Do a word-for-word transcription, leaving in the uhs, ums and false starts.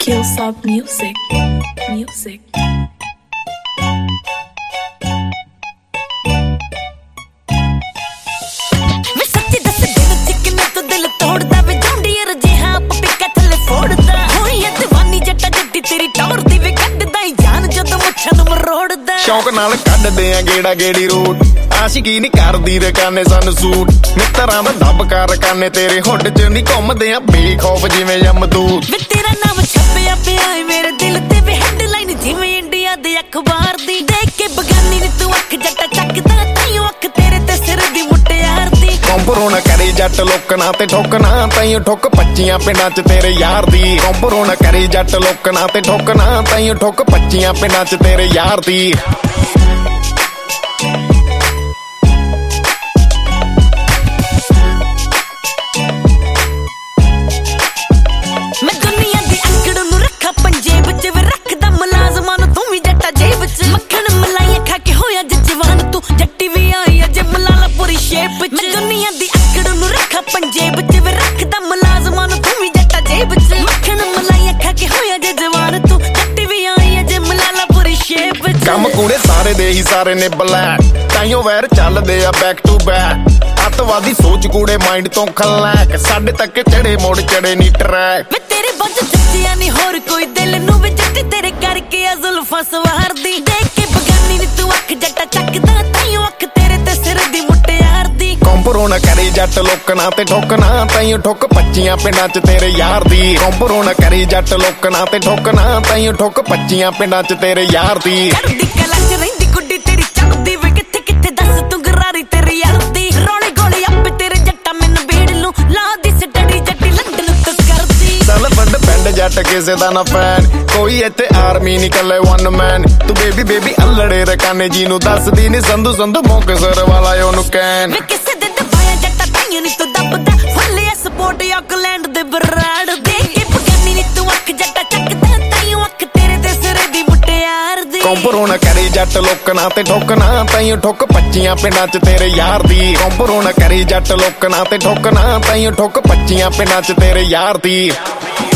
Hillsop Music. Music. शौक नाल कड्डदे आ गेड़ा गेड़ी रोड आशिकी नहीं करदी रकाने सन सूट मित्तरां दा दब कर काने तेरे हुड च नहीं घुमदे आ बेखौफ जिवें यमदूत वे तेरा नाम छप्पिया पिया है मेरे दिल ते वे हेडलाइन जिवें इंडिया दे अखबार दी देख के बगानी नी तू अख जट्टा चकदा ताईओ अख तेरे ते सिर दी मुटियार दी कंपरो ना करे जट लोकना ते ठोकना ताईओ ठोक पच्चियां पिंडां च तेरे यार दी कंपरो ना करे जट लोकना ते ठोकना ताईओ ठोक पच्चियां पिंडां च तेरे यार दी कम कूड़े सारे दे ही सारे ने ब्लैक ताइयों वैर चलदे आ बैक टू बैक अतवादी सोच कूड़े माइंड तो खलैक साडे तक चढ़े मोड़ चढ़े नी ट्रैक वे तेरे बज जच्चिया नी होर कोई दिल नू वे जट्टी तेरे करके आ जुल्फां सवार दी देख के बगानी नी तू अख जट्टा चकदा ताइयों अख तेरे ते सिर दी मुटियार दी कंपरो ना करे जट लोकना ते ठोकना ताइयों ठोक पच्चियां पिंडां च तेरे यार दी कंपरो ना करे जट लोकना ते ठोकना ताइयों ठोक पच्चियां पिंडां च तेरे यार दी जट किसे दा ना फैन कोई इत्थे आर्मी नहीं कल्ले वन मैन तू बेबी बेबी अल्लड़े रकाने जी नू दसदी नी संधू संधू मोकसर वाला ओनू कैन वे किसे दे दबाया जट्टा ताईयों नी तू दबदा फुल्ले सपोर्ट ऑकलैंड दे बराड़ देख के बगानी नी तू अख जट्टा चकदा ताईयों अख तेरे ते सिर दी मुटियार दी कंपरो ना करे जट लोकना ते ठोकना ताईयों ठोक पच्चियां पिंडां च तेरे यार दी कंपरो ना करे जट लोकना ते ठोकना ताईयों ठोक पच्चियां पिंडां च तेरे यार दी